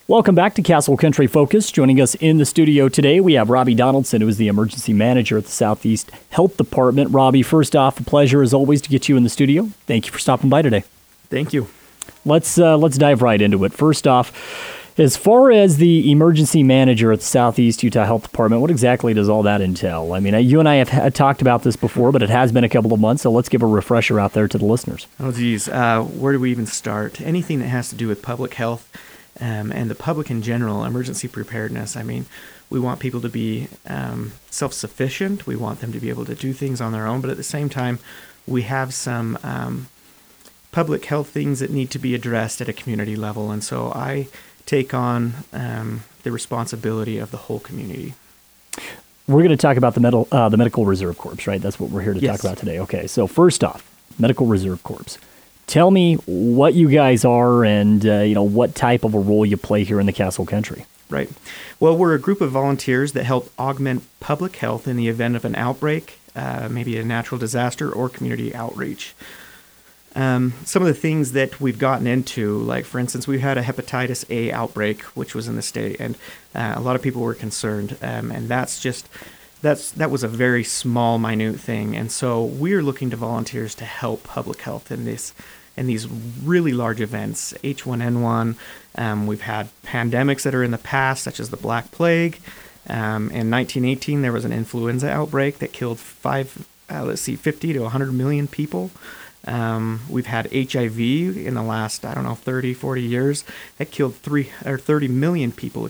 Welcome back to Castle Country Focus. Joining us in the studio today, we have Robbie Donaldson, who is the emergency manager at the Southeast Health Department. Robbie, first off, a pleasure as always to get you in the studio. Thank you for stopping by today. Thank you. Let's dive right into it. First off, as far as the emergency manager at the Southeast Utah Health Department, what exactly does all that entail? I mean, you and I have talked about this before, but it has been a couple of months, so let's give a refresher out there to the listeners. Oh, geez. Where do we even start? Anything that has to do with public health and the public in general, emergency preparedness. I mean, we want people to be self-sufficient. We want them to be able to do things on their own, but at the same time, we have some public health things that need to be addressed at a community level, and so I take on the responsibility of the whole community. We're going to talk about the Medical Reserve Corps, right? That's what we're here to talk about today. Okay, so first off, Medical Reserve Corps. Tell me what you guys are and what type of a role you play here in the Castle Country. Right. Well, we're a group of volunteers that help augment public health in the event of an outbreak, maybe a natural disaster or community outreach. Some of the things that we've gotten into, like, for instance, we had a hepatitis A outbreak, which was in the state, and a lot of people were concerned, and that was a very small, minute thing, and so we're looking to volunteers to help public health in these really large events. H1N1, we've had pandemics that are in the past, such as the Black Plague. In 1918, there was an influenza outbreak that killed 50 to 100 million people. We've had HIV in the last, 30, 40 years. That killed 30 million people,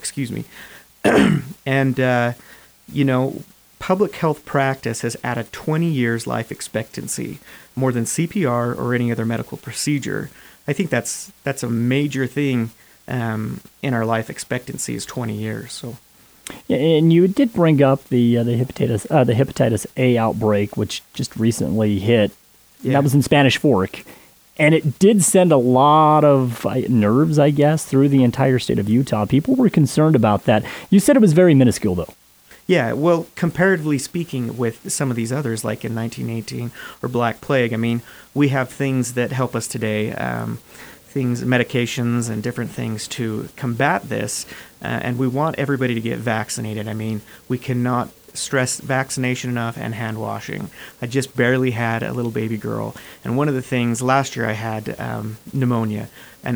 And, public health practice has added 20 years life expectancy, more than CPR or any other medical procedure. I think that's a major thing in our life expectancy is 20 years. So. And you did bring up the hepatitis A outbreak, which just recently hit. Yeah. That was in Spanish Fork. And it did send a lot of nerves, I guess, through the entire state of Utah. People were concerned about that. You said it was very minuscule, though. Yeah, well, comparatively speaking with some of these others, like in 1918 or Black Plague, I mean, we have things that help us today, medications and different things to combat this, and we want everybody to get vaccinated. I mean, we cannot stress vaccination enough and hand washing. I just barely had a little baby girl, and one of the things, last year I had pneumonia, and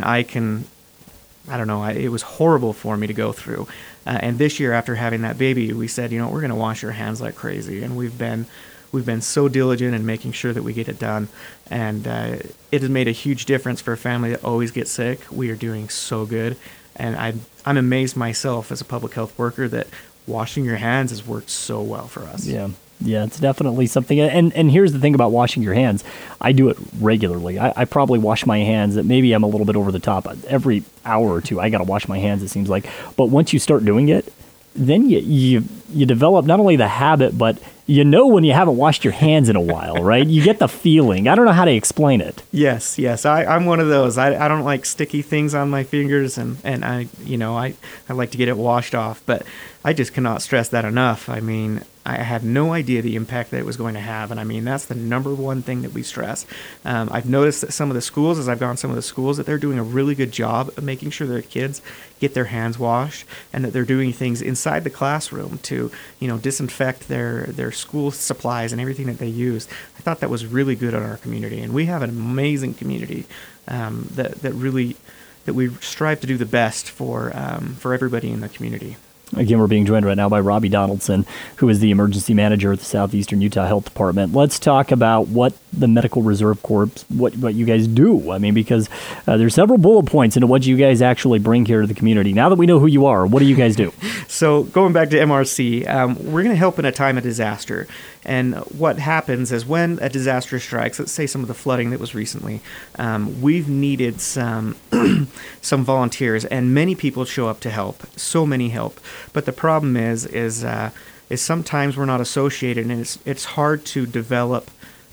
it was horrible for me to go through. And this year, after having that baby, we said, we're going to wash our hands like crazy. And we've been so diligent in making sure that we get it done. And it has made a huge difference for a family that always gets sick. We are doing so good. And I'm amazed myself as a public health worker that washing your hands has worked so well for us. Yeah, it's definitely something. And here's the thing about washing your hands. I do it regularly. I probably wash my hands. Maybe I'm a little bit over the top. Every hour or two, I got to wash my hands, it seems like. But once you start doing it, then you develop not only the habit, but when you haven't washed your hands in a while, right? You get the feeling. I don't know how to explain it. Yes. I'm one of those. I don't like sticky things on my fingers, and I like to get it washed off. But I just cannot stress that enough. I mean, I had no idea the impact that it was going to have, and I mean, that's the number one thing that we stress. I've noticed that some of the schools, as I've gone to some of the schools, that they're doing a really good job of making sure their kids get their hands washed, and that they're doing things inside the classroom to, disinfect their school supplies and everything that they use. I thought that was really good on our community, and we have an amazing community that we strive to do the best for everybody in the community. Again, we're being joined right now by Robbie Donaldson, who is the emergency manager at the Southeastern Utah Health Department. Let's talk about what the Medical Reserve Corps, what you guys do. I mean, because there's several bullet points into what you guys actually bring here to the community. Now that we know who you are, what do you guys do? So going back to MRC, we're going to help in a time of disaster. And what happens is when a disaster strikes, let's say some of the flooding that was recently, we've needed some volunteers, and many people show up to help. So many help. But the problem is sometimes we're not associated, and it's hard to develop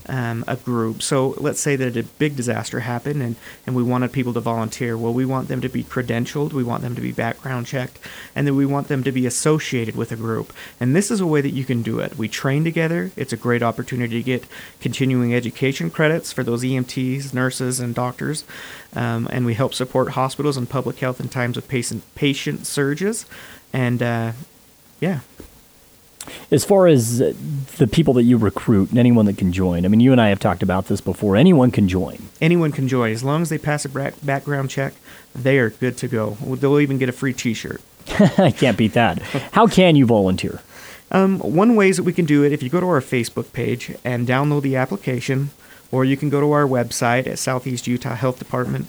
a group. So let's say that a big disaster happened and we wanted people to volunteer. Well, we want them to be credentialed, we want them to be background checked, and then we want them to be associated with a group. And this is a way that you can do it. We train together. It's a great opportunity to get continuing education credits for those EMTs, nurses, and doctors. And we help support hospitals and public health in times of patient surges. And yeah. As far as the people that you recruit and anyone that can join, I mean, you and I have talked about this before. Anyone can join. Anyone can join. As long as they pass a background check, they are good to go. They'll even get a free T-shirt. I can't beat that. How can you volunteer? One way is that we can do it if you go to our Facebook page and download the application, or you can go to our website at Southeast Utah Health Department.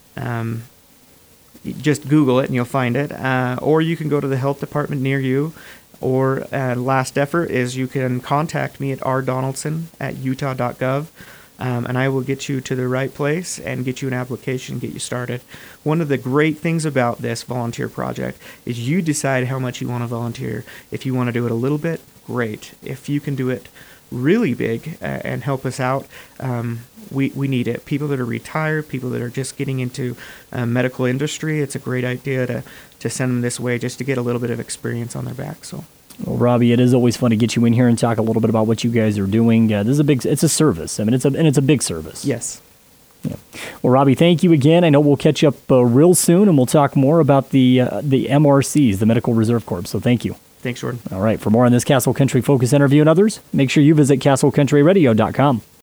Just Google it and you'll find it. Or you can go to the health department near you. Or last effort is you can contact me at rdonaldson@utah.gov, and I will get you to the right place and get you an application, get you started. One of the great things about this volunteer project is you decide how much you want to volunteer. If you want to do it a little bit, great. If you can do it really big and help us out, we need it. People that are retired, people that are just getting into medical industry, it's a great idea to send them this way just to get a little bit of experience on their back. So, well, Robbie, it is always fun to get you in here and talk a little bit about what you guys are doing. This is it's a service. I mean, it's a big service. Yes. Yeah. Well, Robbie, thank you again. I know we'll catch up real soon, and we'll talk more about the MRCs, the Medical Reserve Corps. So thank you. Thanks, Jordan. All right. For more on this Castle Country Focus interview and others, make sure you visit castlecountryradio.com.